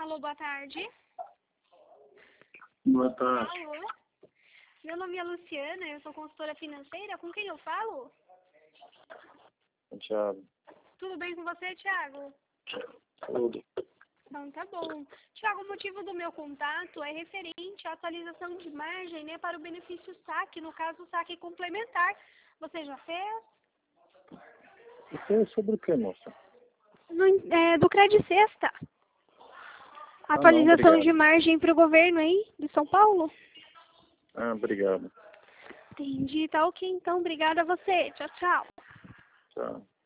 Alô, boa tarde. Boa tarde. Alô. Meu nome é Luciana, eu sou consultora financeira. Com quem eu falo? Thiago. Tudo bem com você, Thiago? Tudo. Então tá bom. Thiago, o motivo do meu contato é referente à atualização de margem, né, para o benefício saque, no caso o saque complementar. Você já fez? Isso é sobre o que, moça? Do Credit Sexta. Não, Atualização obrigado. de margem para o governo aí, de São Paulo. Obrigado. Entendi, tá ok então. Obrigada a você. Tchau, tchau. Tchau.